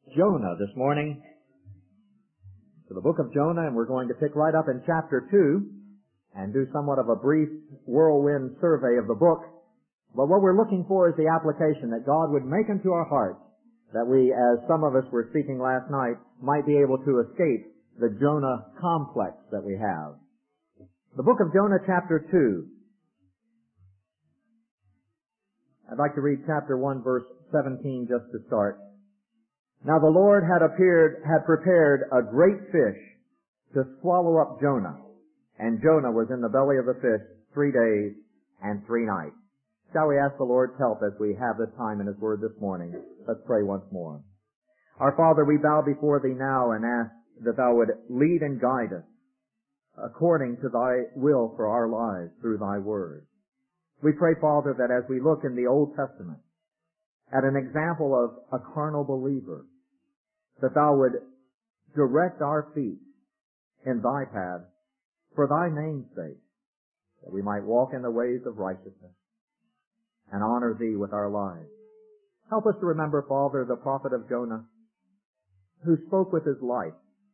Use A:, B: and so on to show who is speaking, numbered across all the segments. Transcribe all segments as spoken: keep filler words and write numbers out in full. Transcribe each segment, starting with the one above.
A: Jonah this morning, to the book of Jonah, and we're going to pick right up in chapter two and do somewhat of a brief whirlwind survey of the book. But what we're looking for is the application that God would make into our hearts, that we, as some of us were speaking last night, might be able to escape the Jonah complex that we have. The book of Jonah, chapter two. I'd like to read chapter one, verse seventeen, just to start. Now the Lord had appeared, had prepared a great fish to swallow up Jonah, and Jonah was in the belly of the fish three days and three nights. Shall we ask the Lord's help as we have this time in His Word this morning? Let's pray once more. Our Father, we bow before Thee now and ask that Thou would lead and guide us according to Thy will for our lives through Thy Word. We pray, Father, that as we look in the Old Testament at an example of a carnal believer, that Thou would direct our feet in Thy path for Thy name's sake, that we might walk in the ways of righteousness and honor Thee with our lives. Help us to remember, Father, the prophet of Jonah, who spoke with his life,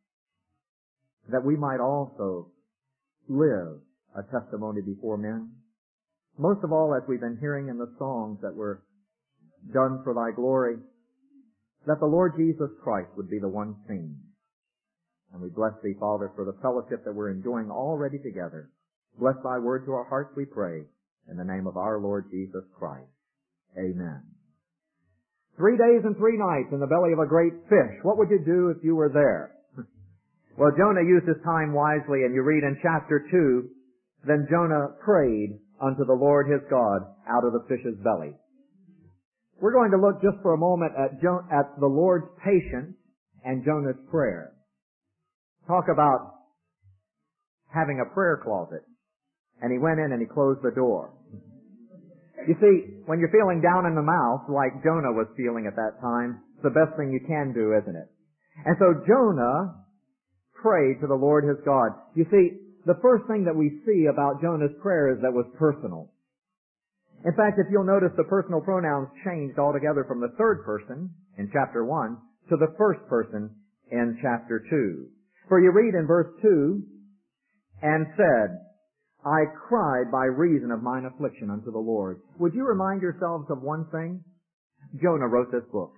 A: that we might also live a testimony before men. Most of all, as we've been hearing in the songs that were done for Thy glory, that the Lord Jesus Christ would be the one seen. And we bless Thee, Father, for the fellowship that we're enjoying already together. Bless Thy word to our hearts, we pray, in the name of our Lord Jesus Christ. Amen. Three days and three nights in the belly of a great fish. What would you do if you were there? Well, Jonah used his time wisely, and you read in chapter two, then Jonah prayed unto the Lord his God out of the fish's belly. We're going to look just for a moment at, jo- at the Lord's patience and Jonah's prayer. Talk about having a prayer closet. And he went in and he closed the door. You see, when you're feeling down in the mouth, like Jonah was feeling at that time, it's the best thing you can do, isn't it? And so Jonah prayed to the Lord his God. You see, the first thing that we see about Jonah's prayer is that it was personal. In fact, if you'll notice, the personal pronouns changed altogether from the third person in chapter one to the first person in chapter two. For you read in verse two, and said, I cried by reason of mine affliction unto the Lord. Would you remind yourselves of one thing? Jonah wrote this book.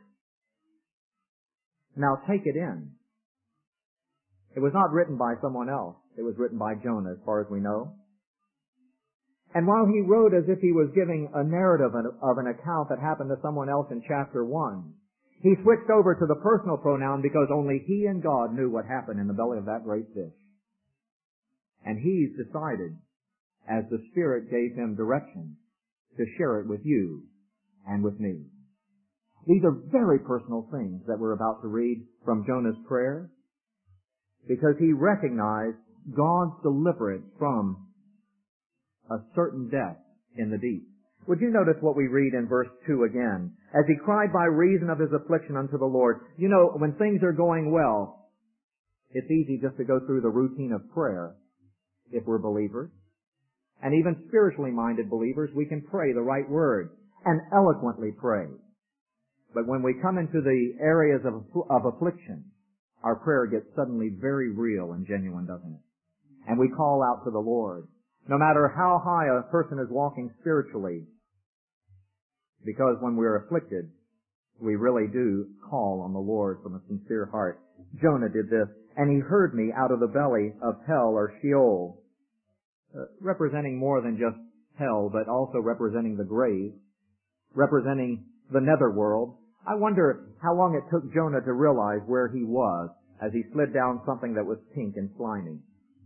A: Now take it in. It was not written by someone else. It was written by Jonah, as far as we know. And while he wrote as if he was giving a narrative of an account that happened to someone else in chapter one, he switched over to the personal pronoun because only he and God knew what happened in the belly of that great fish. And he's decided, as the Spirit gave him direction, to share it with you and with me. These are very personal things that we're about to read from Jonah's prayer, because he recognized God's deliverance from a certain death in the deep. Would you notice what we read in verse two again? As he cried by reason of his affliction unto the Lord. You know, when things are going well, it's easy just to go through the routine of prayer if we're believers. And even spiritually minded believers, we can pray the right words and eloquently pray. But when we come into the areas of, of affliction, our prayer gets suddenly very real and genuine, doesn't it? And we call out to the Lord. No matter how high a person is walking spiritually, because when we're afflicted, we really do call on the Lord from a sincere heart. Jonah did this, and he heard me out of the belly of hell or Sheol, uh, representing more than just hell, but also representing the grave, representing the netherworld. I wonder how long it took Jonah to realize where he was as he slid down something that was pink and slimy.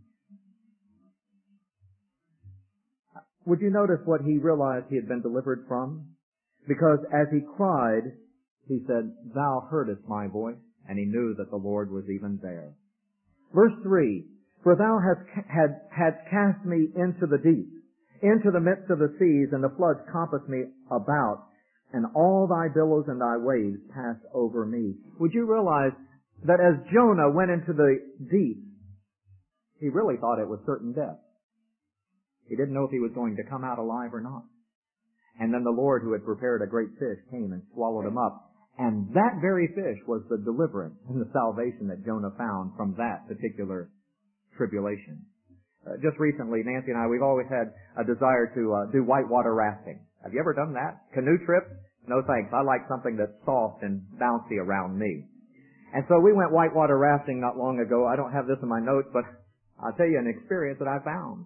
A: Would you notice what he realized he had been delivered from? Because as he cried, he said, Thou heardest my voice, and he knew that the Lord was even there. Verse three, For thou hast, had, hadst cast me into the deep, into the midst of the seas, and the floods compassed me about, and all thy billows and thy waves passed over me. Would you realize that as Jonah went into the deep, he really thought it was certain death. He didn't know if he was going to come out alive or not. And then the Lord, who had prepared a great fish, came and swallowed him up. And that very fish was the deliverance and the salvation that Jonah found from that particular tribulation. Uh, just recently, Nancy and I, we've always had a desire to uh, do whitewater rafting. Have you ever done that? Canoe trip? No thanks. I like something that's soft and bouncy around me. And so we went whitewater rafting not long ago. I don't have this in my notes, but I'll tell you an experience that I found.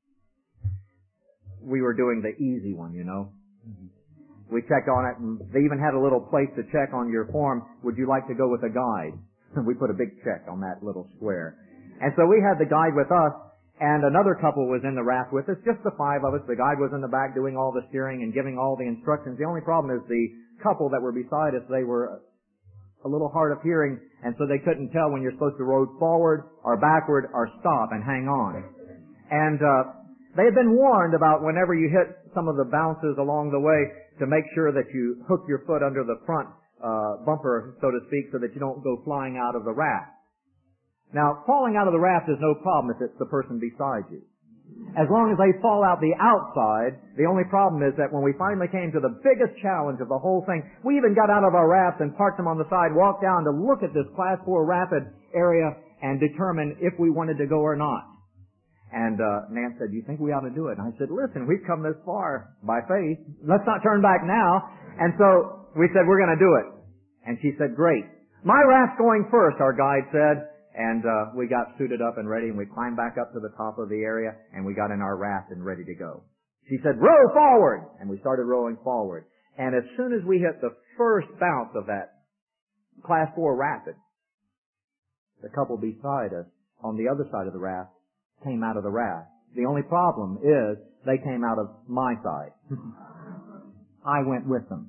A: We were doing the easy one, you know. We checked on it, and they even had a little place to check on your form. Would you like to go with a guide? We put a big check on that little square. And so we had the guide with us, and another couple was in the raft with us, just the five of us. The guide was in the back doing all the steering and giving all the instructions. The only problem is the couple that were beside us, they were a little hard of hearing, and so they couldn't tell when you're supposed to row forward or backward or stop and hang on. And uh they had been warned about whenever you hit some of the bounces along the way to make sure that you hook your foot under the front uh bumper, so to speak, so that you don't go flying out of the raft. Now, falling out of the raft is no problem if it's the person beside you. As long as they fall out the outside, the only problem is that when we finally came to the biggest challenge of the whole thing, we even got out of our raft and parked them on the side, walked down to look at this class four rapid area and determine if we wanted to go or not. And uh Nan said, "Do you think we ought to do it?" And I said, "Listen, we've come this far by faith. Let's not turn back now." And so we said, "We're going to do it." And she said, "Great. My raft's going first," our guide said. And uh we got suited up and ready, and we climbed back up to the top of the area, and we got in our raft and ready to go. She said, "Row forward!" And we started rowing forward. And as soon as we hit the first bounce of that class four rapid, the couple beside us on the other side of the raft came out of the raft. The only problem is they came out of my side. I went with them.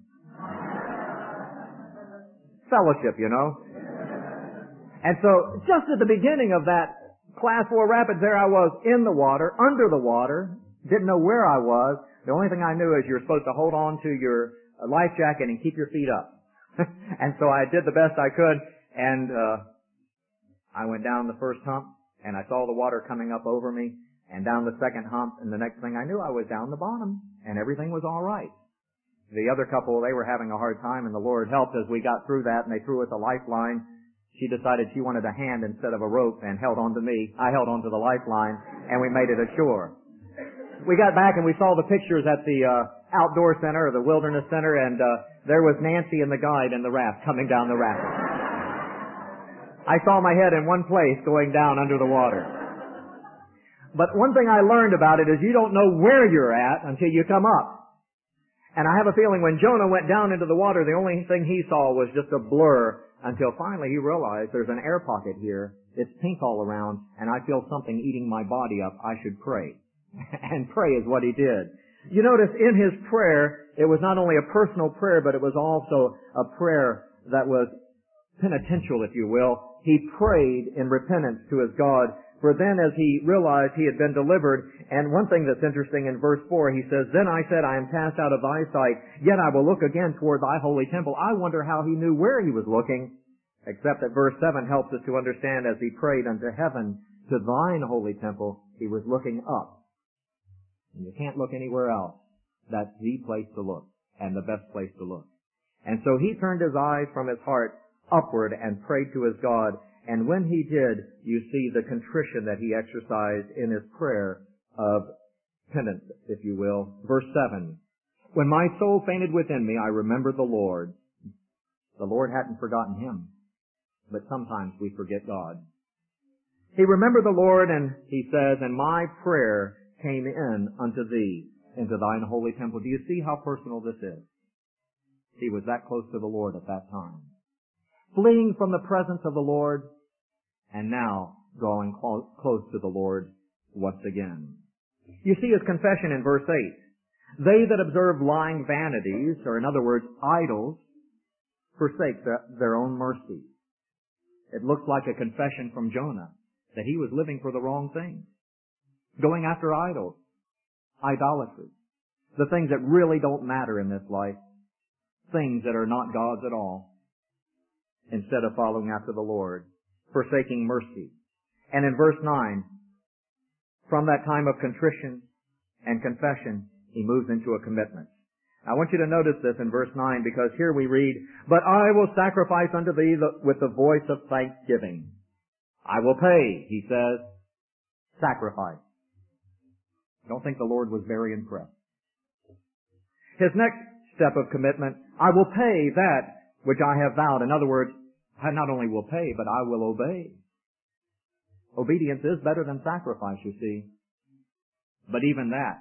A: Fellowship, you know. And so just at the beginning of that class four rapids, there I was in the water, under the water, didn't know where I was. The only thing I knew is you're supposed to hold on to your life jacket and keep your feet up. And so I did the best I could, and uh I went down the first hump, and I saw the water coming up over me, and down the second hump, and the next thing I knew, I was down the bottom, and everything was all right. The other couple, they were having a hard time, and the Lord helped as we got through that, and they threw us a lifeline. She decided she wanted a hand instead of a rope and held on to me. I held on to the lifeline, and we made it ashore. We got back, and we saw the pictures at the uh outdoor center, or the wilderness center, and uh there was Nancy and the guide in the raft coming down the rapids. I saw my head in one place going down under the water. But one thing I learned about it is you don't know where you're at until you come up. And I have a feeling when Jonah went down into the water, the only thing he saw was just a blur until finally he realized there's an air pocket here. It's pink all around, and I feel something eating my body up. I should pray. And pray is what he did. You notice in his prayer, it was not only a personal prayer, but it was also a prayer that was penitential, if you will. He prayed in repentance to his God, for then as he realized he had been delivered, and one thing that's interesting in verse four, he says, "Then I said, I am cast out of thy sight, yet I will look again toward thy holy temple." I wonder how he knew where he was looking, except that verse seven helps us to understand as he prayed unto heaven, to thine holy temple, he was looking up. And you can't look anywhere else. That's the place to look, and the best place to look. And so he turned his eyes from his heart upward and prayed to his God. And when he did, you see the contrition that he exercised in his prayer of penance, if you will. Verse seven, "When my soul fainted within me, I remembered the Lord." The Lord hadn't forgotten him, but sometimes we forget God. He remembered the Lord, and he says, "And my prayer came in unto thee, into thine holy temple." Do you see how personal this is? He was that close to the Lord at that time. Fleeing from the presence of the Lord, and now drawing close, close to the Lord once again. You see his confession in verse eight. "They that observe lying vanities," or in other words, idols, "forsake their, their own mercy." It looks like a confession from Jonah that he was living for the wrong things. Going after idols, idolatry, the things that really don't matter in this life, things that are not God's at all, instead of following after the Lord, forsaking mercy. And in verse nine, from that time of contrition and confession, he moves into a commitment. I want you to notice this in verse nine, because here we read, "But I will sacrifice unto thee the, with the voice of thanksgiving." I will pay, he says, sacrifice. I don't think the Lord was very impressed. His next step of commitment, I will pay that which I have vowed. In other words, I not only will pay, but I will obey. Obedience is better than sacrifice, you see. But even that,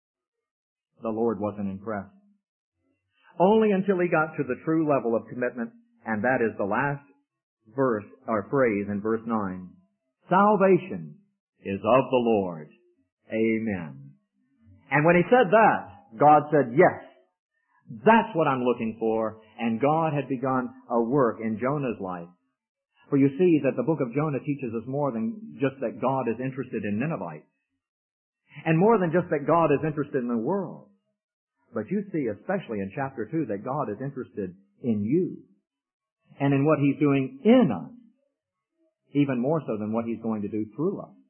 A: the Lord wasn't impressed. Only until he got to the true level of commitment, and that is the last verse, or phrase in verse nine. Salvation is of the Lord. Amen. And when he said that, God said, yes, that's what I'm looking for. And God had begun a work in Jonah's life. For you see that the book of Jonah teaches us more than just that God is interested in Ninevites. And more than just that God is interested in the world. But you see, especially in chapter two, that God is interested in you. And in what He's doing in us. Even more so than what He's going to do through us.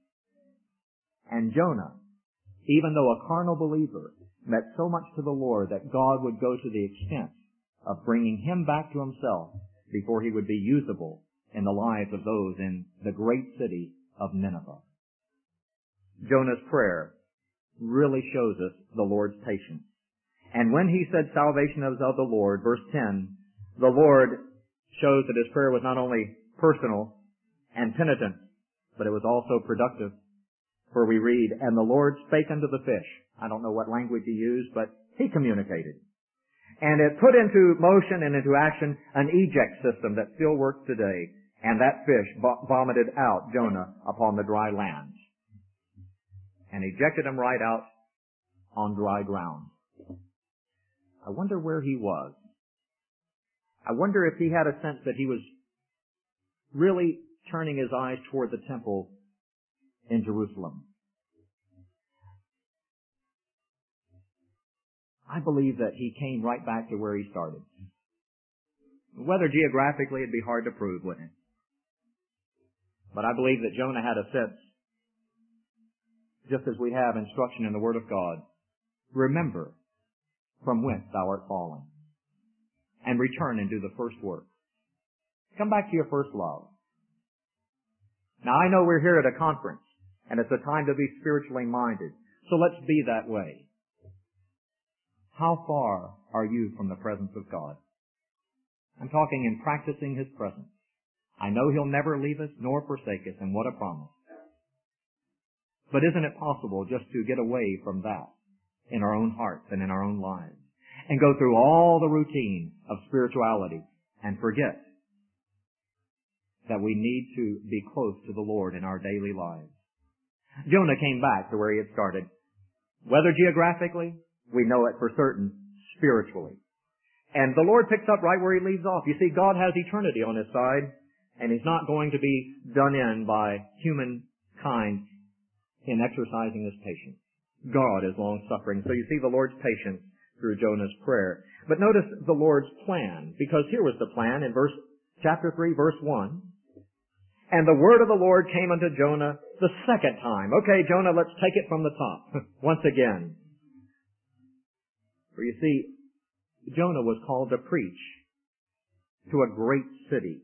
A: And Jonah, even though a carnal believer, meant so much to the Lord that God would go to the extent of bringing him back to Himself before he would be usable in the lives of those in the great city of Nineveh. Jonah's prayer really shows us the Lord's patience. And when he said salvation is of the Lord, verse ten, the Lord shows that his prayer was not only personal and penitent, but it was also productive. For we read, and the Lord spake unto the fish. I don't know what language he used, but he communicated. And it put into motion and into action an eject system that still works today. And that fish vomited out Jonah upon the dry land. And ejected him right out on dry ground. I wonder where he was. I wonder if he had a sense that he was really turning his eyes toward the temple in Jerusalem. I believe that he came right back to where he started. Whether geographically, it'd be hard to prove, wouldn't it? But I believe that Jonah had a sense, just as we have instruction in the Word of God, remember from whence thou art fallen, and return and do the first work. Come back to your first love. Now I know we're here at a conference, and it's a time to be spiritually minded, so let's be that way. How far are you from the presence of God? I'm talking in practicing His presence. I know He'll never leave us nor forsake us, and what a promise. But isn't it possible just to get away from that in our own hearts and in our own lives, and go through all the routine of spirituality and forget that we need to be close to the Lord in our daily lives? Jonah came back to where he had started. Whether geographically, we know it for certain, spiritually. And the Lord picks up right where He leaves off. You see, God has eternity on His side, and He's not going to be done in by humankind in exercising His patience. God is long-suffering. So you see the Lord's patience through Jonah's prayer. But notice the Lord's plan, because here was the plan in verse chapter three, verse one. And the word of the Lord came unto Jonah the second time. Okay, Jonah, let's take it from the top. Once again. For you see, Jonah was called to preach to a great city.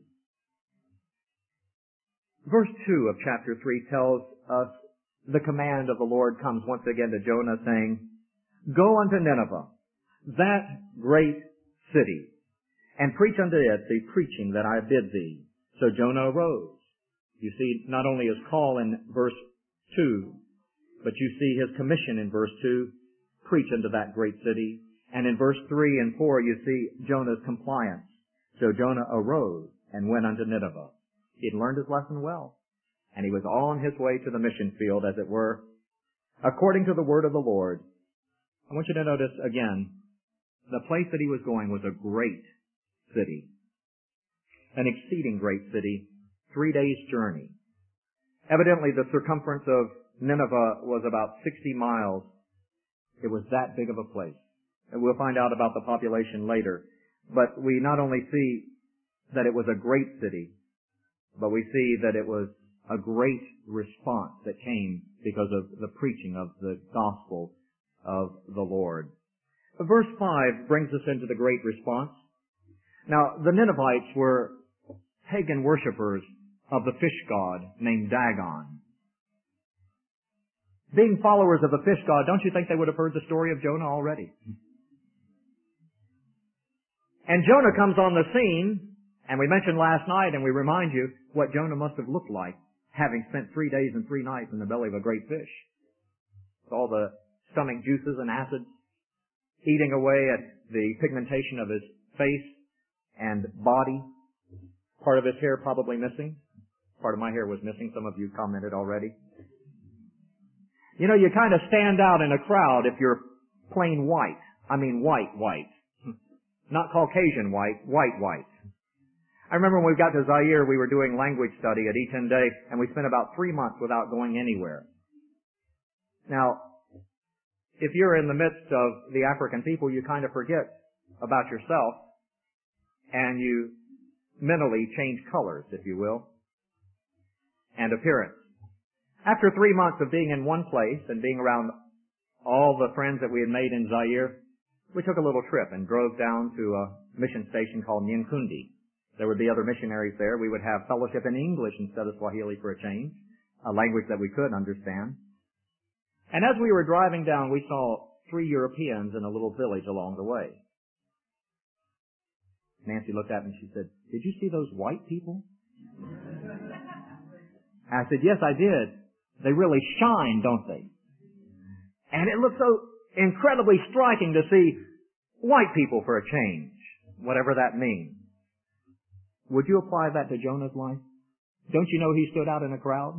A: Verse two of chapter three tells us the command of the Lord comes once again to Jonah, saying, Go unto Nineveh, that great city, and preach unto it the preaching that I bid thee. So Jonah arose. You see not only his call in verse two, but you see his commission in verse two, preach unto that great city. And in verse three and four you see Jonah's compliance. So Jonah arose and went unto Nineveh. He'd learned his lesson well, and he was on his way to the mission field, as it were, according to the word of the Lord. I want you to notice again, the place that he was going was a great city, an exceeding great city, three days' journey. Evidently, the circumference of Nineveh was about sixty miles. It was that big of a place. And we'll find out about the population later. But we not only see that it was a great city, but we see that it was a great response that came because of the preaching of the gospel of the Lord. Verse five brings us into the great response. Now, the Ninevites were pagan worshippers of the fish god named Dagon. Being followers of the fish god, don't you think they would have heard the story of Jonah already? And Jonah comes on the scene, and we mentioned last night, and we remind you what Jonah must have looked like, having spent three days and three nights in the belly of a great fish. With all the stomach juices and acids eating away at the pigmentation of his face and body. Part of his hair probably missing. Part of my hair was missing. Some of you commented already. You know, you kind of stand out in a crowd if you're plain white. I mean white, white. Not Caucasian white, white, white. I remember when we got to Zaire, we were doing language study at Eton Day, and we spent about three months without going anywhere. Now, if you're in the midst of the African people, you kind of forget about yourself, and you mentally change colors, if you will, and appearance. After three months of being in one place and being around all the friends that we had made in Zaire, we took a little trip and drove down to a mission station called Nyankundi. There would be other missionaries there. We would have fellowship in English instead of Swahili for a change, a language that we could understand. And as we were driving down, we saw three Europeans in a little village along the way. Nancy looked at me and she said, "Did you see those white people?" I said, "Yes, I did. They really shine, don't they?" And it looked so incredibly striking to see white people for a change, whatever that means. Would you apply that to Jonah's life? Don't you know he stood out in a crowd?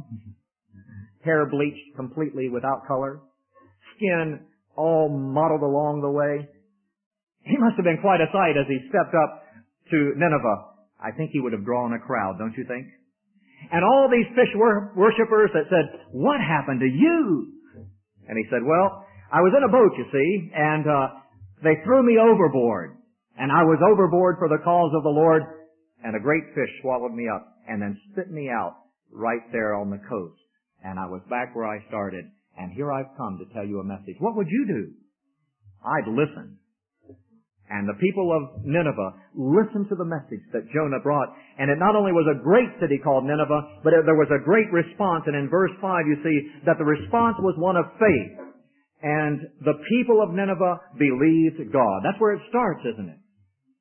A: Hair bleached completely without color, skin all mottled along the way. He must have been quite a sight as he stepped up to Nineveh. I think he would have drawn a crowd, don't you think? And all these fish wor- worshippers that said, "What happened to you?" And he said, "Well, I was in a boat, you see, and uh, they threw me overboard. And I was overboard for the cause of the Lord, and a great fish swallowed me up and then spit me out right there on the coast. And I was back where I started, and here I've come to tell you a message." What would you do? I'd listen. And the people of Nineveh listened to the message that Jonah brought. And it not only was a great city called Nineveh, but it, there was a great response. And in verse five you see that the response was one of faith. And the people of Nineveh believed God. That's where it starts, isn't it?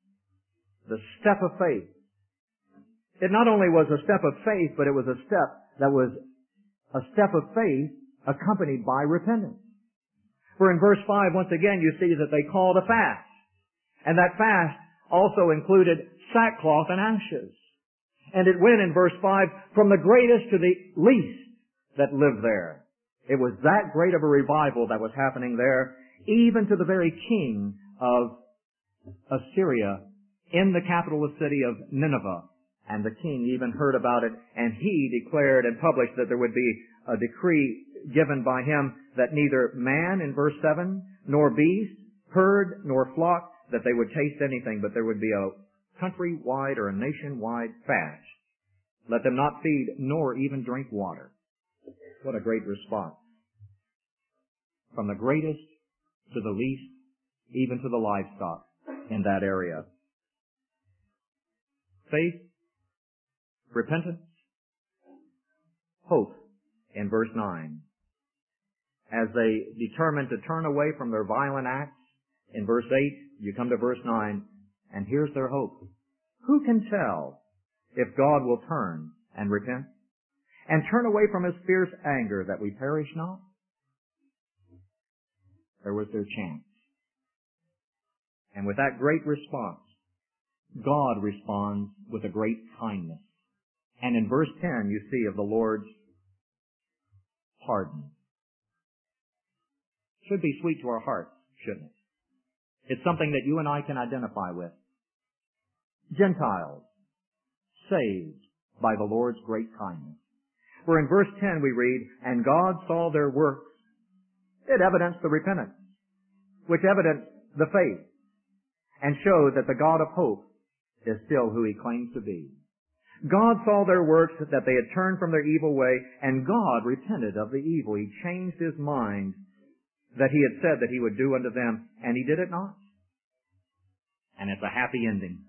A: The step of faith. It not only was a step of faith, but it was a step that was a step of faith accompanied by repentance. For in verse five, once again, you see that they called a fast. And that fast also included sackcloth and ashes. And it went in verse five from the greatest to the least that lived there. It was that great of a revival that was happening there, even to the very king of Assyria in the capital city of Nineveh. And the king even heard about it, and he declared and published that there would be a decree given by him that neither man, in verse seven, nor beast, herd, nor flock, that they would taste anything, but there would be a country-wide or a nation-wide fast. Let them not feed, nor even drink water. What a great response. From the greatest to the least, even to the livestock in that area. Faith, repentance, hope in verse nine. As they determined to turn away from their violent acts, in verse eight, you come to verse nine, and here's their hope. Who can tell if God will turn and repent and turn away from His fierce anger that we perish not? There was their chance. And with that great response, God responds with a great kindness. And in verse ten, you see of the Lord's pardon. Should be sweet to our hearts, shouldn't it? It's something that you and I can identify with. Gentiles, saved by the Lord's great kindness. For in verse ten we read, "And God saw their works." It evidenced the repentance, which evidenced the faith, and showed that the God of hope is still who He claims to be. God saw their works, that they had turned from their evil way, and God repented of the evil. He changed His mind. that he had said that he would do unto them, and he did it not. And it's a happy ending.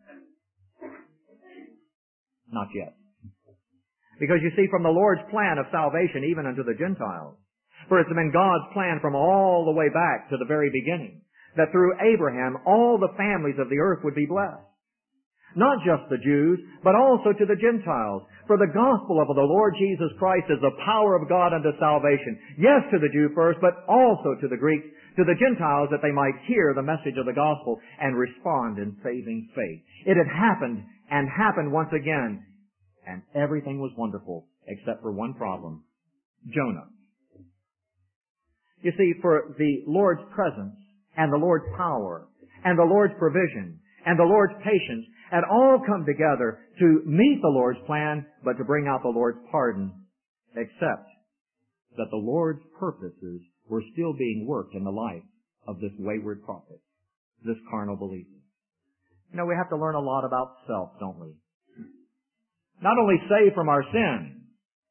A: Not yet. Because you see, from the Lord's plan of salvation, even unto the Gentiles, for it's been God's plan from all the way back to the very beginning, that through Abraham all the families of the earth would be blessed. Not just the Jews, but also to the Gentiles. For the gospel of the Lord Jesus Christ is the power of God unto salvation. Yes, to the Jew first, but also to the Greeks, to the Gentiles, that they might hear the message of the gospel and respond in saving faith. It had happened and happened once again, and everything was wonderful except for one problem: Jonah. You see, for the Lord's presence and the Lord's power and the Lord's provision and the Lord's patience had all come together to meet the Lord's plan, but to bring out the Lord's pardon, except that the Lord's purposes were still being worked in the life of this wayward prophet, this carnal believer. You know, we have to learn a lot about self, don't we? Not only saved from our sin,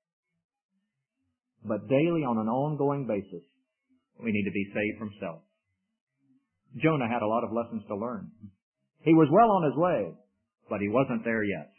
A: but daily on an ongoing basis, we need to be saved from self. Jonah had a lot of lessons to learn. He was well on his way, but he wasn't there yet.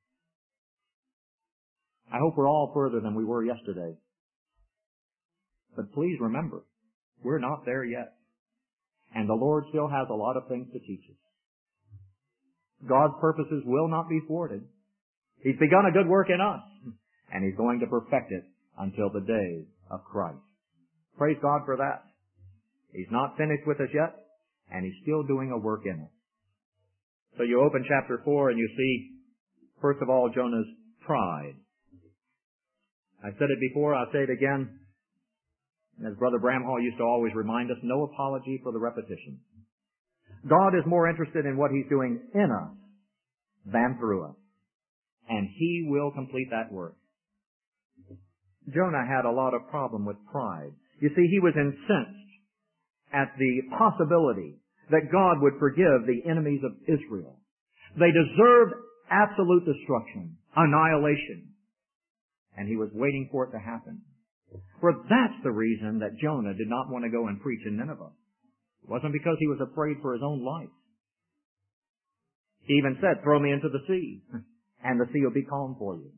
A: I hope we're all further than we were yesterday. But please remember, we're not there yet. And the Lord still has a lot of things to teach us. God's purposes will not be thwarted. He's begun a good work in us, and He's going to perfect it until the day of Christ. Praise God for that. He's not finished with us yet, and He's still doing a work in us. So you open chapter four and you see, first of all, Jonah's pride. I said it before, I'll say it again. As Brother Bramhall used to always remind us, no apology for the repetition. God is more interested in what He's doing in us than through us. And He will complete that work. Jonah had a lot of problem with pride. You see, he was incensed at the possibility that God would forgive the enemies of Israel. They deserved absolute destruction, annihilation. And he was waiting for it to happen. For that's the reason that Jonah did not want to go and preach in Nineveh. It wasn't because he was afraid for his own life. He even said, throw me into the sea, and the sea will be calm for you.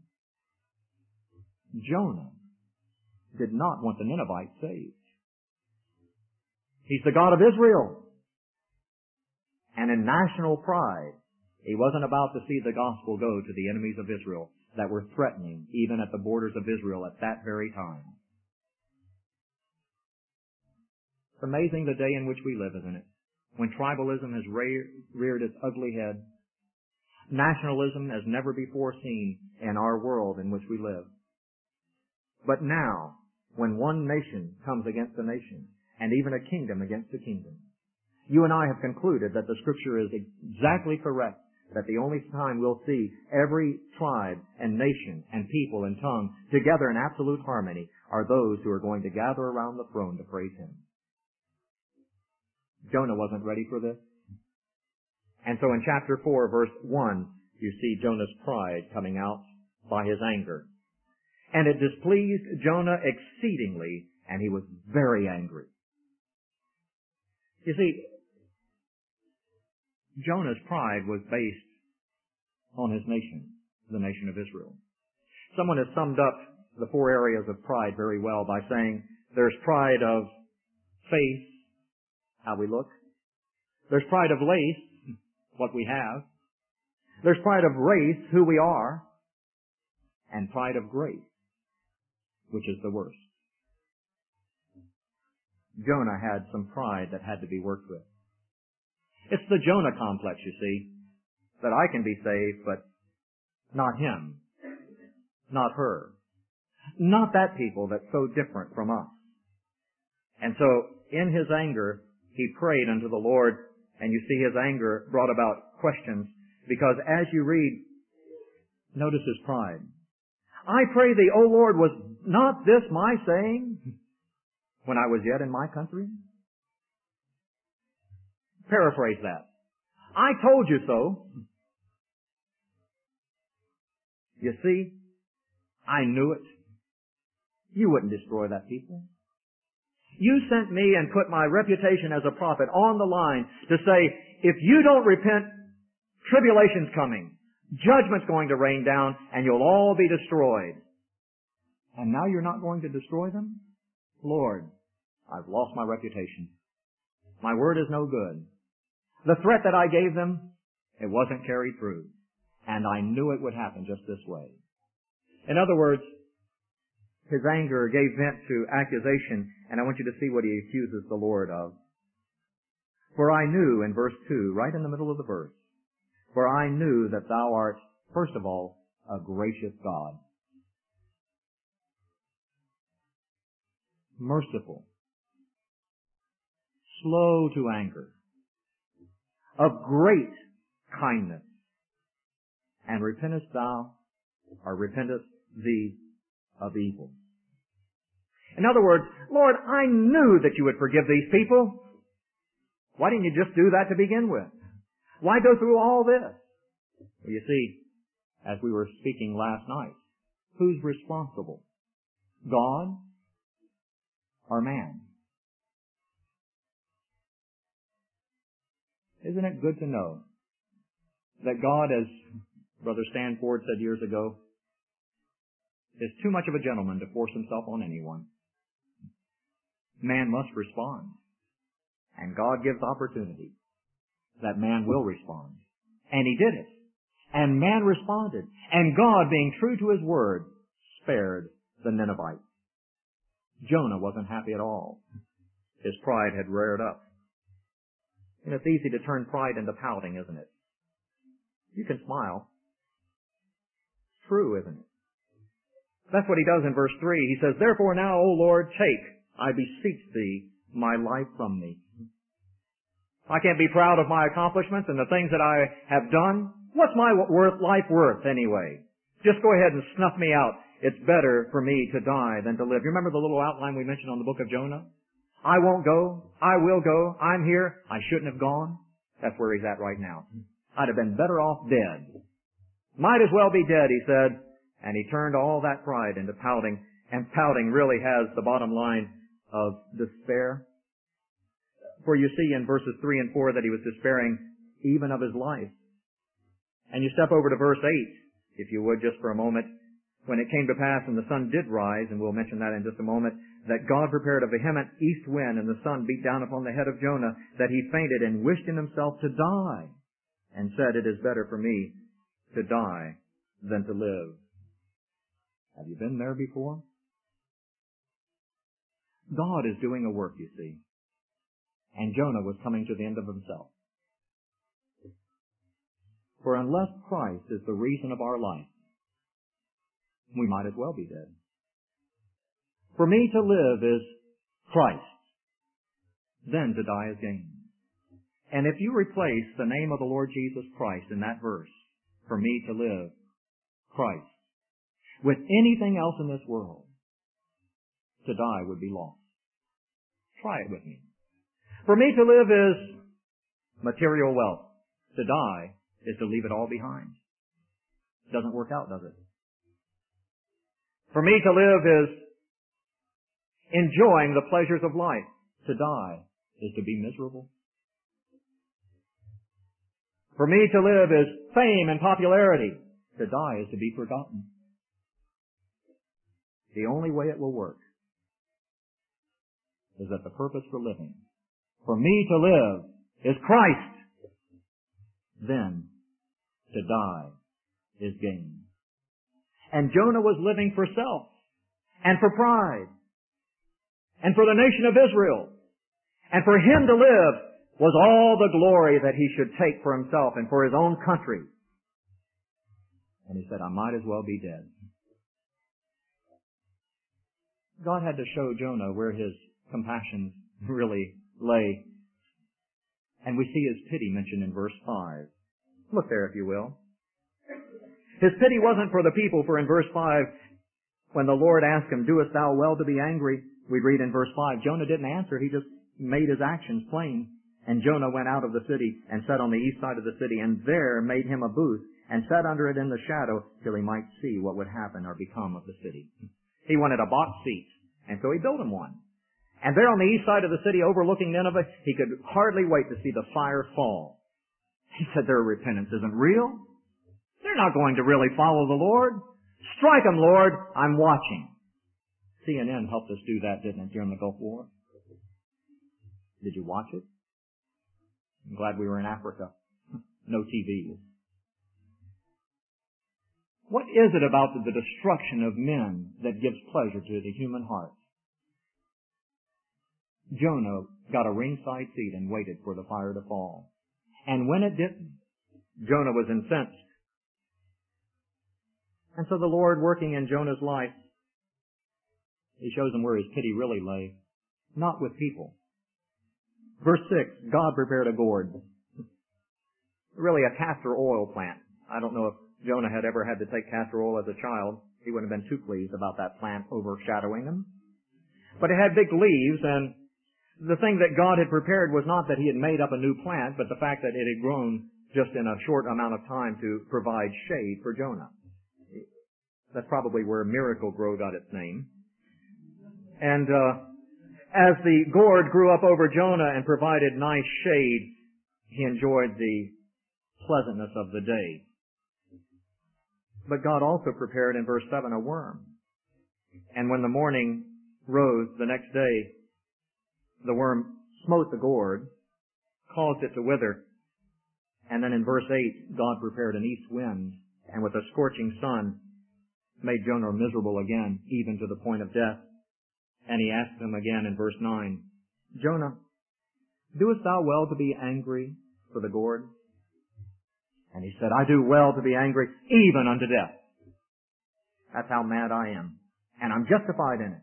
A: Jonah did not want the Ninevites saved. He's the God of Israel. And in national pride, he wasn't about to see the gospel go to the enemies of Israel that were threatening even at the borders of Israel at that very time. It's amazing the day in which we live, isn't it? When tribalism has reared its ugly head. Nationalism as never before seen in our world in which we live. But now, when one nation comes against a nation, and even a kingdom against a kingdom, you and I have concluded that the Scripture is exactly correct, that the only time we'll see every tribe and nation and people and tongue together in absolute harmony are those who are going to gather around the throne to praise Him. Jonah wasn't ready for this. And so in chapter four, verse one, you see Jonah's pride coming out by his anger. And it displeased Jonah exceedingly, and he was very angry. You see, Jonah's pride was based on his nation, the nation of Israel. Someone has summed up the four areas of pride very well by saying there's pride of faith, how we look. There's pride of lace, what we have. There's pride of race, who we are. And pride of grace, which is the worst. Jonah had some pride that had to be worked with. It's the Jonah complex, you see, that I can be saved, but not him, not her, not that people that's so different from us. And so, in his anger, he prayed unto the Lord, and you see his anger brought about questions, because as you read, notice his pride. I pray thee, O Lord, was not this my saying when I was yet in my country? Paraphrase that. I told you so. You see, I knew it. You wouldn't destroy that people. You sent me and put my reputation as a prophet on the line to say, if you don't repent, tribulation's coming. Judgment's going to rain down and you'll all be destroyed. And now you're not going to destroy them? Lord, I've lost my reputation. My word is no good. The threat that I gave them, it wasn't carried through. And I knew it would happen just this way. In other words, his anger gave vent to accusation, and I want you to see what he accuses the Lord of. For I knew, in verse two, right in the middle of the verse, for I knew that thou art, first of all, a gracious God, merciful, slow to anger, of great kindness, and repentest thou, or repentest thee of evil. In other words, Lord, I knew that you would forgive these people. Why didn't you just do that to begin with? Why go through all this? Well, you see, as we were speaking last night, who's responsible? God or man? Isn't it good to know that God, as Brother Stan Ford said years ago, is too much of a gentleman to force himself on anyone. Man must respond. And God gives opportunity that man will respond. And he did it. And man responded. And God, being true to his word, spared the Ninevites. Jonah wasn't happy at all. His pride had reared up. And it's easy to turn pride into pouting, isn't it? You can smile. True, isn't it? That's what he does in verse three. He says, therefore now, O Lord, take, I beseech thee, my life from me. I can't be proud of my accomplishments and the things that I have done. What's my worth, life worth anyway? Just go ahead and snuff me out. It's better for me to die than to live. You remember the little outline we mentioned on the book of Jonah? I won't go. I will go. I'm here. I shouldn't have gone. That's where he's at right now. I'd have been better off dead. Might as well be dead, he said. And he turned all that pride into pouting. And pouting really has the bottom line of despair. For you see in verses three and four that he was despairing even of his life. And you step over to verse eight, if you would, just for a moment. When it came to pass and the sun did rise, and we'll mention that in just a moment, that God prepared a vehement east wind, and the sun beat down upon the head of Jonah, that he fainted and wished in himself to die, and said, it is better for me to die than to live. Have you been there before? God is doing a work, you see. And Jonah was coming to the end of himself. For unless Christ is the reason of our life, we might as well be dead. For me to live is Christ. Then to die is gain. And if you replace the name of the Lord Jesus Christ in that verse, for me to live, Christ, with anything else in this world, to die would be lost. Try it with me. For me to live is material wealth. To die is to leave it all behind. Doesn't work out, does it? For me to live is enjoying the pleasures of life. To die is to be miserable. For me to live is fame and popularity. To die is to be forgotten. The only way it will work is that the purpose for living, for me to live, is Christ. Then to die is gain. And Jonah was living for self and for pride and for the nation of Israel. And for him to live was all the glory that he should take for himself and for his own country. And he said, I might as well be dead. God had to show Jonah where his compassion really lay. And we see his pity mentioned in verse five. Look there, if you will. His pity wasn't for the people, for in verse five, when the Lord asked him, doest thou well to be angry? We read in verse five, Jonah didn't answer. He just made his actions plain. And Jonah went out of the city and sat on the east side of the city, and there made him a booth and sat under it in the shadow till he might see what would happen or become of the city. He wanted a box seat, and so he built him one. And there on the east side of the city overlooking Nineveh, he could hardly wait to see the fire fall. He said, their repentance isn't real. They're not going to really follow the Lord. Strike them, Lord. I'm watching. C N N helped us do that, didn't it, during the Gulf War? Did you watch it? I'm glad we were in Africa. No T Vs. What is it about the destruction of men that gives pleasure to the human heart? Jonah got a ringside seat and waited for the fire to fall. And when it didn't, Jonah was incensed. And so the Lord, working in Jonah's life, He shows him where his pity really lay, not with people. Verse six, God prepared a gourd. Really a castor oil plant. I don't know if Jonah had ever had to take castor oil as a child. He wouldn't have been too pleased about that plant overshadowing him. But it had big leaves, and the thing that God had prepared was not that He had made up a new plant, but the fact that it had grown just in a short amount of time to provide shade for Jonah. That's probably where Miracle-Gro got its name. And uh, as the gourd grew up over Jonah and provided nice shade, he enjoyed the pleasantness of the day. But God also prepared in verse seven a worm. And when the morning rose the next day, the worm smote the gourd, caused it to wither. And then in verse eight, God prepared an east wind, and with a scorching sun, made Jonah miserable again, even to the point of death. And he asked him again in verse nine, Jonah, doest thou well to be angry for the gourd? And he said, I do well to be angry, even unto death. That's how mad I am. And I'm justified in it.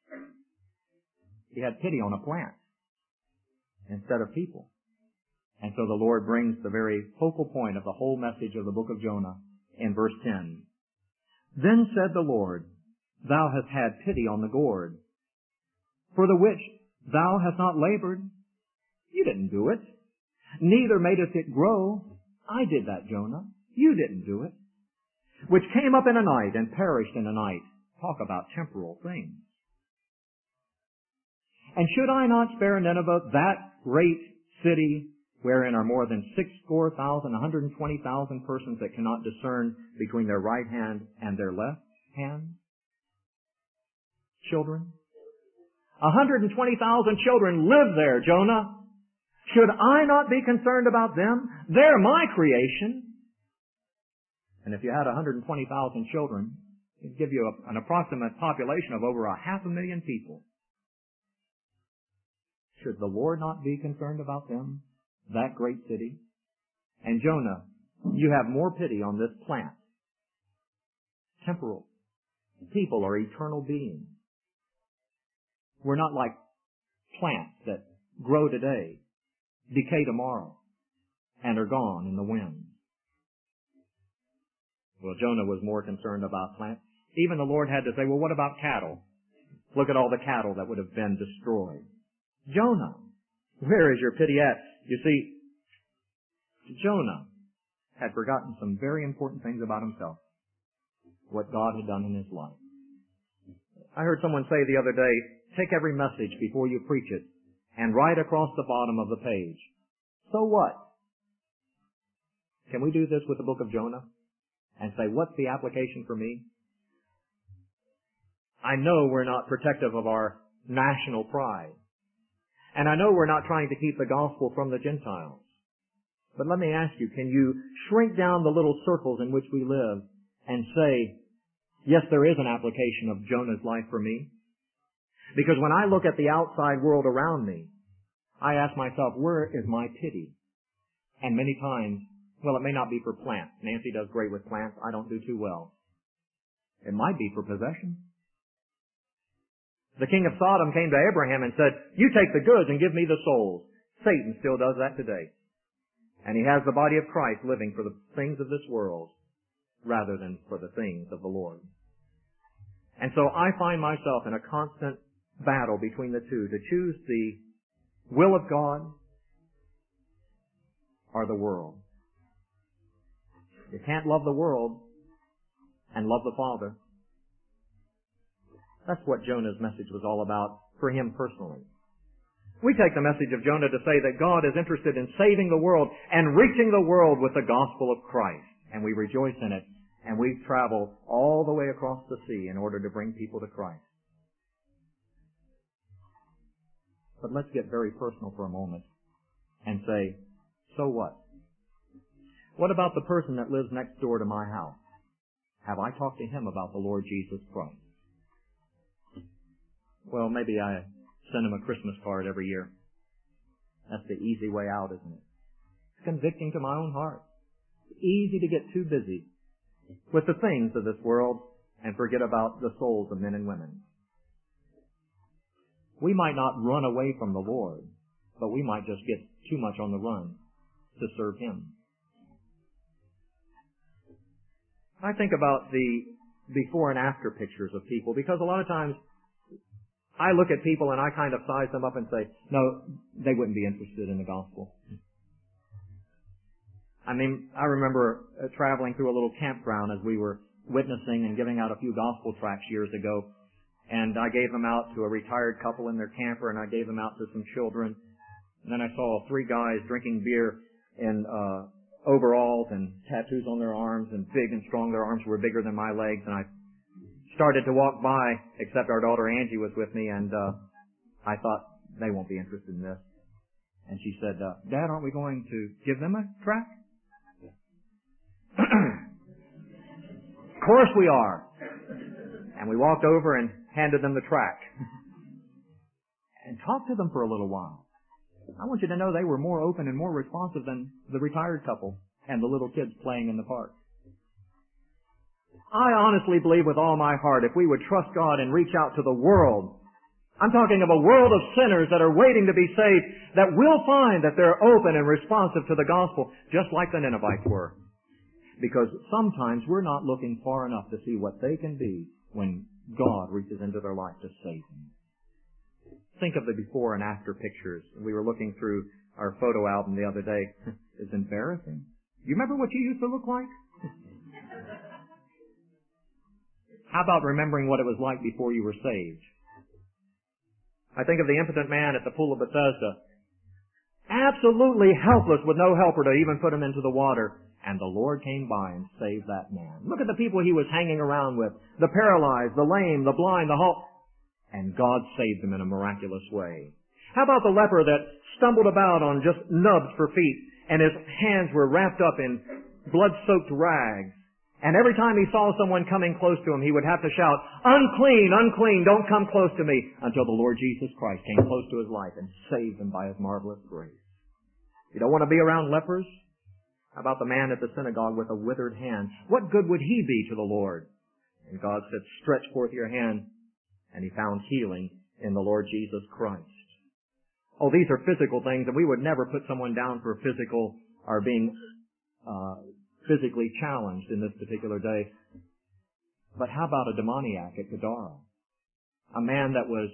A: He had pity on a plant instead of people. And so the Lord brings the very focal point of the whole message of the book of Jonah in verse ten. Then said the Lord, Thou hast had pity on the gourd, for the which thou hast not labored. You didn't do it. Neither madest it grow. I did that, Jonah. You didn't do it. Which came up in a night and perished in a night. Talk about temporal things. And should I not spare Nineveh, that great city, wherein are more than six score thousand, one hundred and twenty thousand persons that cannot discern between their right hand and their left hand? Children? one hundred and twenty thousand children live there, Jonah. Should I not be concerned about them? They're my creation. And if you had one hundred and twenty thousand children, it'd give you a, an approximate population of over a half a million people. Should the Lord not be concerned about them? That great city? And Jonah, you have more pity on this plant. Temporal. People are eternal beings. We're not like plants that grow today, decay tomorrow, and are gone in the wind. Well, Jonah was more concerned about plants. Even the Lord had to say, well, what about cattle? Look at all the cattle that would have been destroyed. Jonah, where is your pity at? You see, Jonah had forgotten some very important things about himself, what God had done in his life. I heard someone say the other day, take every message before you preach it and write across the bottom of the page, so what? Can we do this with the book of Jonah and say, what's the application for me? I know we're not protective of our national pride. And I know we're not trying to keep the gospel from the Gentiles. But let me ask you, can you shrink down the little circles in which we live and say, yes, there is an application of Jonah's life for me? Because when I look at the outside world around me, I ask myself, where is my pity? And many times, well, it may not be for plants. Nancy does great with plants. I don't do too well. It might be for possession. The king of Sodom came to Abraham and said, you take the goods and give me the souls. Satan still does that today. And he has the body of Christ living for the things of this world rather than for the things of the Lord. And so I find myself in a constant battle between the two, to choose the will of God or the world. You can't love the world and love the Father. That's what Jonah's message was all about for him personally. We take the message of Jonah to say that God is interested in saving the world and reaching the world with the gospel of Christ. And we rejoice in it. And we travel all the way across the sea in order to bring people to Christ. But let's get very personal for a moment and say, so what? What about the person that lives next door to my house? Have I talked to him about the Lord Jesus Christ? Well, maybe I send him a Christmas card every year. That's the easy way out, isn't it? It's convicting to my own heart. It's easy to get too busy with the things of this world and forget about the souls of men and women. We might not run away from the Lord, but we might just get too much on the run to serve Him. I think about the before and after pictures of people, because a lot of times I look at people and I kind of size them up and say, no, they wouldn't be interested in the gospel. I mean, I remember uh, traveling through a little campground as we were witnessing and giving out a few gospel tracts years ago. And I gave them out to a retired couple in their camper, and I gave them out to some children. And then I saw three guys drinking beer in uh, overalls and tattoos on their arms, and big and strong. Their arms were bigger than my legs. And I started to walk by, except our daughter Angie was with me, and uh, I thought, they won't be interested in this. And she said, uh, Dad, aren't we going to give them a tract? Of course we are. And we walked over and handed them the tract and talked to them for a little while. I want you to know they were more open and more responsive than the retired couple and the little kids playing in the park. I honestly believe with all my heart, if we would trust God and reach out to the world, I'm talking of a world of sinners that are waiting to be saved, that will find that they're open and responsive to the gospel, just like the Ninevites were. Because sometimes we're not looking far enough to see what they can be when God reaches into their life to save them. Think of the before and after pictures. We were looking through our photo album the other day. It's embarrassing. You remember what you used to look like? How about remembering what it was like before you were saved? I think of the impotent man at the pool of Bethesda. Absolutely helpless with no helper to even put him into the water. And the Lord came by and saved that man. Look at the people he was hanging around with. The paralyzed, the lame, the blind, the halt. And God saved him in a miraculous way. How about the leper that stumbled about on just nubs for feet, and his hands were wrapped up in blood-soaked rags? And every time he saw someone coming close to him, he would have to shout, unclean, unclean, don't come close to me, until the Lord Jesus Christ came close to his life and saved him by His marvelous grace. You don't want to be around lepers? How about the man at the synagogue with a withered hand? What good would he be to the Lord? And God said, stretch forth your hand. And he found healing in the Lord Jesus Christ. Oh, these are physical things, and we would never put someone down for physical or being uh, physically challenged in this particular day. But how about a demoniac at Gadara? A man that was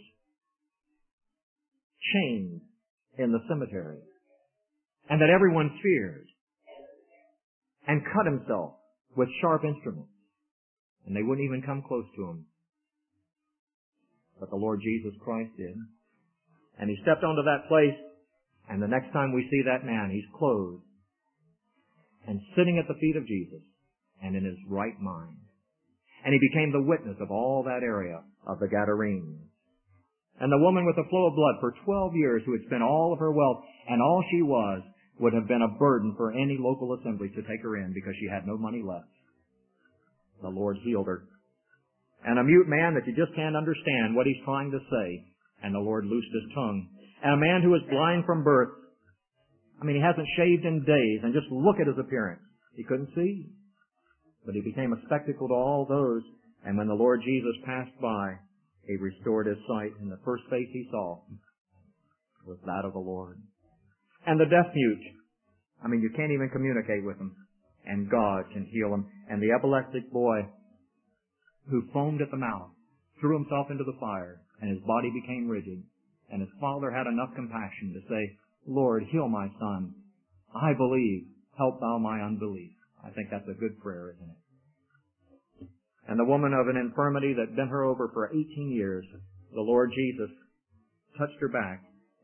A: chained in the cemetery and that everyone feared, and cut himself with sharp instruments, and they wouldn't even come close to him. But the Lord Jesus Christ did. And he stepped onto that place, and the next time we see that man, he's clothed and sitting at the feet of Jesus and in his right mind. And he became the witness of all that area of the Gadarenes. And the woman with the flow of blood for twelve years, who had spent all of her wealth and all she was, would have been a burden for any local assembly to take her in because she had no money left. The Lord healed her. And a mute man that you just can't understand what he's trying to say, and the Lord loosed his tongue. And a man who was blind from birth, I mean, he hasn't shaved in days, and just look at his appearance. He couldn't see. But he became a spectacle to all those, and when the Lord Jesus passed by, he restored his sight, and the first face he saw was that of the Lord. And the deaf mute, I mean, you can't even communicate with him, and God can heal him. And the epileptic boy who foamed at the mouth threw himself into the fire, and his body became rigid, and his father had enough compassion to say, Lord, heal my son. I believe. Help thou my unbelief. I think that's a good prayer, isn't it? And the woman of an infirmity that bent her over for eighteen years, the Lord Jesus touched her back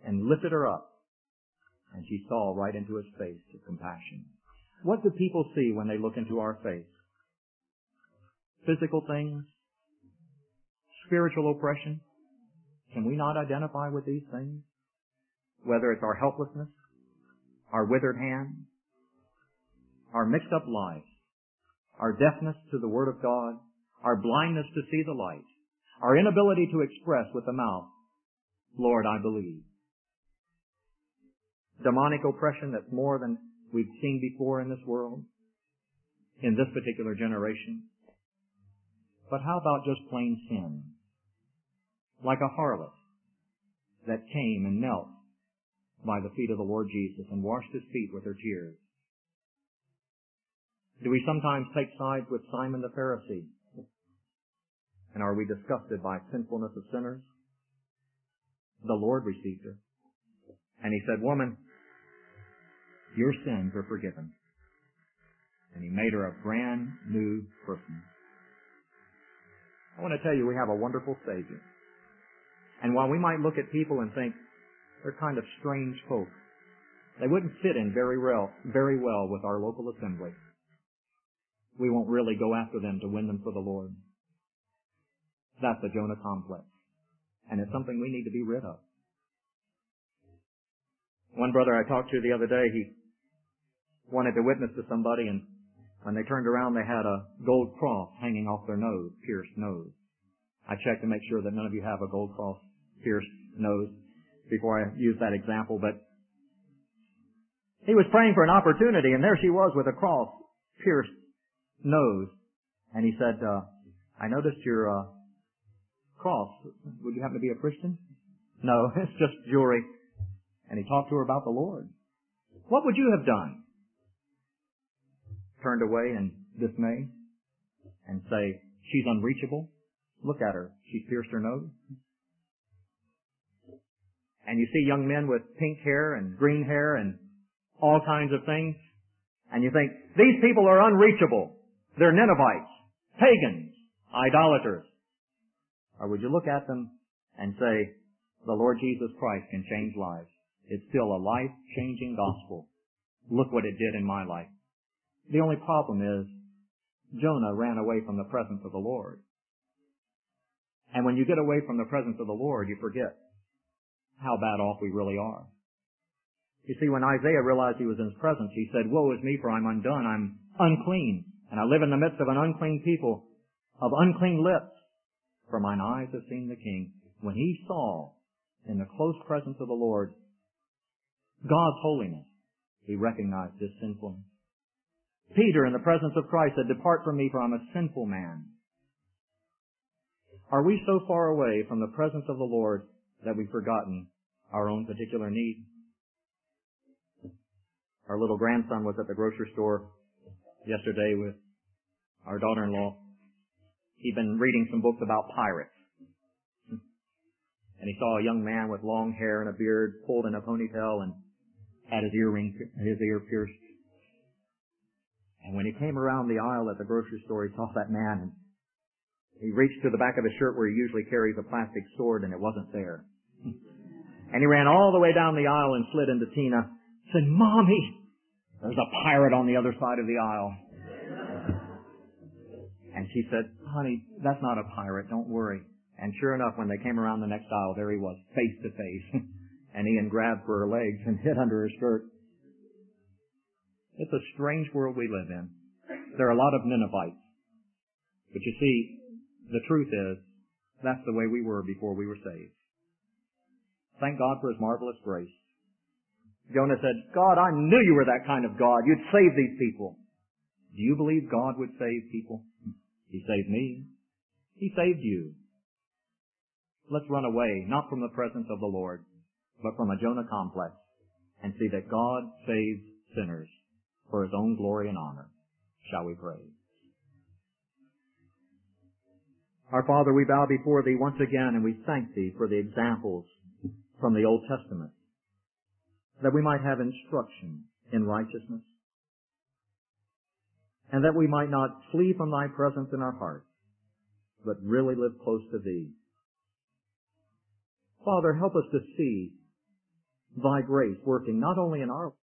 B: and lifted her up. And she saw right into his face with compassion. What do people see when they look into our face? Physical things? Spiritual oppression? Can we not identify with these things? Whether it's our helplessness, our withered hands, our mixed up lives, our deafness to the Word of God, our blindness to see the light, our inability to express with the mouth, Lord, I believe. Demonic oppression that's more than we've seen before in this world, in this particular generation. But how about just plain sin? Like a harlot that came and knelt by the feet of the Lord Jesus and washed his feet with her tears. Do we sometimes take sides with Simon the Pharisee? And are we disgusted by sinfulness of sinners? The Lord received her. And he said, woman, your sins are forgiven. And he made her a brand new person. I want to tell you, we have a wonderful Savior. And while we might look at people and think they're kind of strange folk, they wouldn't fit in very well, very well with our local assembly. We won't really go after them to win them for the Lord. That's the Jonah complex. And it's something we need to be rid of. One brother I talked to the other day, he wanted to witness to somebody, and when they turned around, they had a gold cross hanging off their nose, pierced nose. I checked to make sure that none of you have a gold cross pierced nose before I use that example, but he was praying for an opportunity, and there she was with a cross pierced nose. And he said, uh, I noticed your uh, cross. Would you happen to be a Christian? No, it's just jewelry. And he talked to her about the Lord. What would you have done? Turned away in dismay and say, she's unreachable. Look at her. She's pierced her nose. And you see young men with pink hair and green hair and all kinds of things. And you think, these people are unreachable. They're Ninevites, pagans, idolaters. Or would you look at them and say, the Lord Jesus Christ can change lives. It's still a life-changing gospel. Look what it did in my life. The only problem is, Jonah ran away from the presence of the Lord. And when you get away from the presence of the Lord, you forget how bad off we really are. You see, when Isaiah realized he was in his presence, he said, woe is me, for I'm undone, I'm unclean, and I live in the midst of an unclean people, of unclean lips, for mine eyes have seen the King. When he saw, in the close presence of the Lord, God's holiness, he recognized his sinfulness. Peter, in the presence of Christ, said, depart from me, for I'm a sinful man. Are we so far away from the presence of the Lord that we've forgotten our own particular need? Our little grandson was at the grocery store yesterday with our daughter-in-law. He'd been reading some books about pirates. And he saw a young man with long hair and a beard pulled in a ponytail and had his earring, his ear pierced. And when he came around the aisle at the grocery store, he saw that man, and he reached to the back of his shirt where he usually carries a plastic sword, and it wasn't there. And he ran all the way down the aisle and slid into Tina, said, Mommy, there's a pirate on the other side of the aisle. And she said, honey, that's not a pirate, don't worry. And sure enough, when they came around the next aisle, there he was, face to face. And Ian grabbed for her legs and hid under her skirt. It's a strange world we live in. There are a lot of Ninevites. But you see, the truth is, that's the way we were before we were saved. Thank God for his marvelous grace. Jonah said, God, I knew you were that kind of God. You'd save these people. Do you believe God would save people? He saved me. He saved you. Let's run away, not from the presence of the Lord, but from a Jonah complex, and see that God saves sinners for his own glory and honor. Shall we pray? Our Father, we bow before thee once again, and we thank thee for the examples from the Old Testament, that we might have instruction in righteousness, and that we might not flee from thy presence in our hearts, but really live close to thee. Father, help us to see Thy grace working not only in our